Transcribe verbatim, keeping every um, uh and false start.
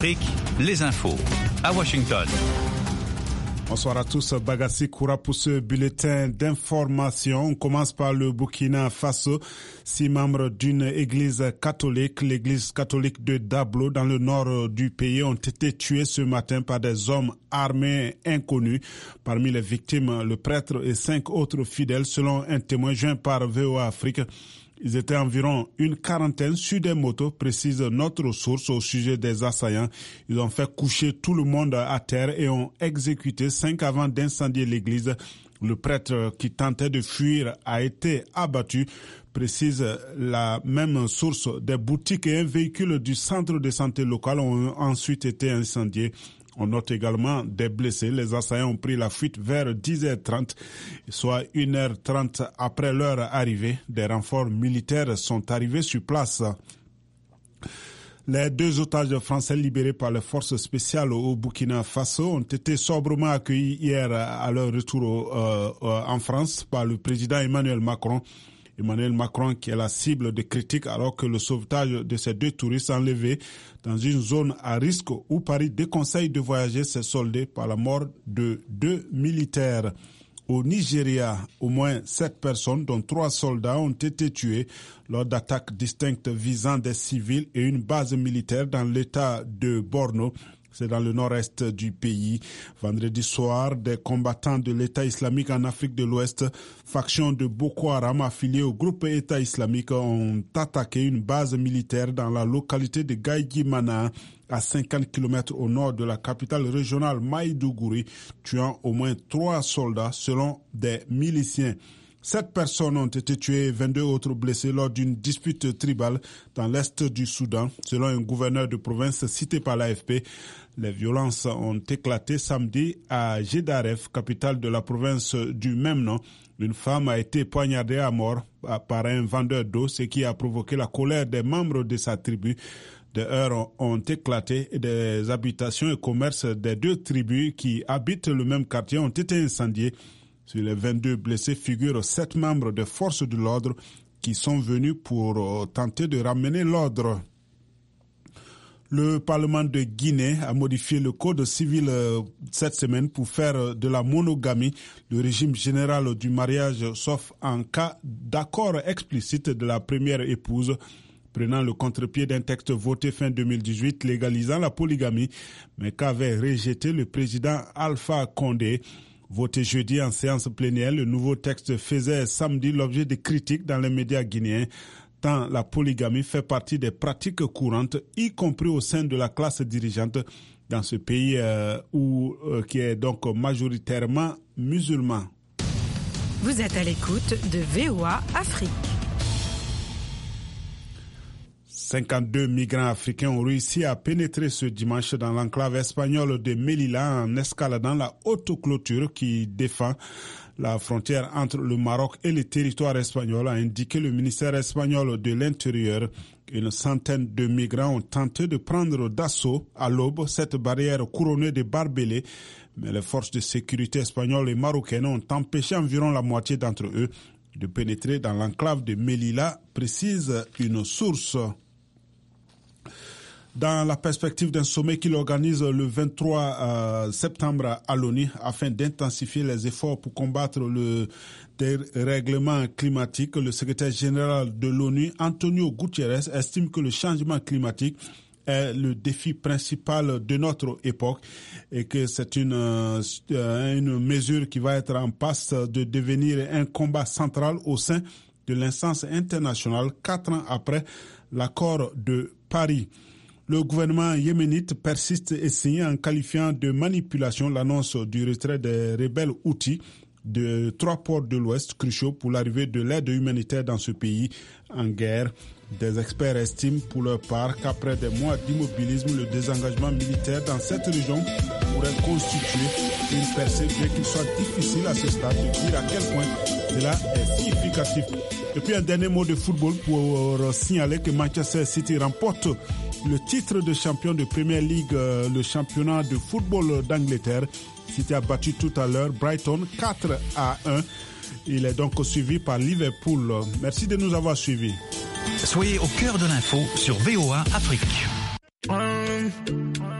Les infos à Washington. Bonsoir à tous, Bagassi Koura pour ce bulletin d'information. On commence par le Burkina Faso. Six membres d'une église catholique, l'église catholique de Dablo, dans le nord du pays, ont été tués ce matin par des hommes armés inconnus. Parmi les victimes, le prêtre et cinq autres fidèles, selon un témoin joint par V O A Afrique. Ils étaient environ une quarantaine sur des motos, précise notre source au sujet des assaillants. Ils ont fait coucher tout le monde à terre et ont exécuté cinq avant d'incendier l'église. Le prêtre qui tentait de fuir a été abattu, précise la même source. Des boutiques et un véhicule du centre de santé local ont ensuite été incendiés. On note également des blessés. Les assaillants ont pris la fuite vers dix heures trente, soit une heure trente après leur arrivée. Des renforts militaires sont arrivés sur place. Les deux otages français libérés par les forces spéciales au Burkina Faso ont été sobrement accueillis hier à leur retour euh, euh, en France par le président Emmanuel Macron. Emmanuel Macron qui est la cible de critiques alors que le sauvetage de ces deux touristes enlevés dans une zone à risque où Paris déconseille de voyager s'est soldé par la mort de deux militaires. Au Nigeria, au moins sept personnes, dont trois soldats, ont été tués lors d'attaques distinctes visant des civils et une base militaire dans l'état de Borno. C'est dans le nord-est du pays. Vendredi soir, des combattants de l'État islamique en Afrique de l'Ouest, faction de Boko Haram affiliée au groupe État islamique, ont attaqué une base militaire dans la localité de Gaïgimana, à cinquante kilomètres au nord de la capitale régionale Maïdougouri, tuant au moins trois soldats selon des miliciens. Sept personnes ont été tuées et vingt-deux autres blessées lors d'une dispute tribale dans l'est du Soudan, selon un gouverneur de province cité par l'A F P. Les violences ont éclaté samedi à Gédaref, capitale de la province du même nom. Une femme a été poignardée à mort par un vendeur d'eau, ce qui a provoqué la colère des membres de sa tribu. Des heurts ont éclaté et des habitations et commerces des deux tribus qui habitent le même quartier ont été incendiés. Sur les vingt-deux blessés figurent sept membres des forces de l'ordre qui sont venus pour tenter de ramener l'ordre. Le Parlement de Guinée a modifié le code civil cette semaine pour faire de la monogamie le régime général du mariage, sauf en cas d'accord explicite de la première épouse, prenant le contre-pied d'un texte voté fin deux mille dix-huit légalisant la polygamie, mais qu'avait rejeté le président Alpha Condé. Voté jeudi en séance plénière, le nouveau texte faisait samedi l'objet de critiques dans les médias guinéens, tant la polygamie fait partie des pratiques courantes, y compris au sein de la classe dirigeante dans ce pays euh, où, euh, qui est donc majoritairement musulman. Vous êtes à l'écoute de V O A Afrique. cinquante-deux migrants africains ont réussi à pénétrer ce dimanche dans l'enclave espagnole de Melilla en escaladant la haute clôture qui défend la frontière entre le Maroc et le territoire espagnol, a indiqué le ministère espagnol de l'Intérieur. Une centaine de migrants ont tenté de prendre d'assaut à l'aube cette barrière couronnée de barbelés, mais les forces de sécurité espagnoles et marocaines ont empêché environ la moitié d'entre eux de pénétrer dans l'enclave de Melilla, précise une source. Dans la perspective d'un sommet qu'il organise le vingt-trois euh, septembre à l'ONU afin d'intensifier les efforts pour combattre le dérèglement climatique, le secrétaire général de l'ONU, Antonio Guterres, estime que le changement climatique est le défi principal de notre époque et que c'est une, euh, une mesure qui va être en passe de devenir un combat central au sein de l'instance internationale quatre ans après l'accord de Paris. Le gouvernement yéménite persiste et signe en qualifiant de manipulation l'annonce du retrait des rebelles Houthis de trois ports de l'Ouest cruciaux pour l'arrivée de l'aide humanitaire dans ce pays en guerre. Des experts estiment pour leur part qu'après des mois d'immobilisme, le désengagement militaire dans cette région pourrait constituer une percée, bien qu'il soit difficile à ce stade de dire à quel point cela est significatif. Et puis un dernier mot de football pour signaler que Manchester City remporte le titre de champion de Premier League, le championnat de football d'Angleterre. City a battu tout à l'heure Brighton quatre à un. Il est donc suivi par Liverpool. Merci de nous avoir suivis. Soyez au cœur de l'info sur V O A Afrique. Um,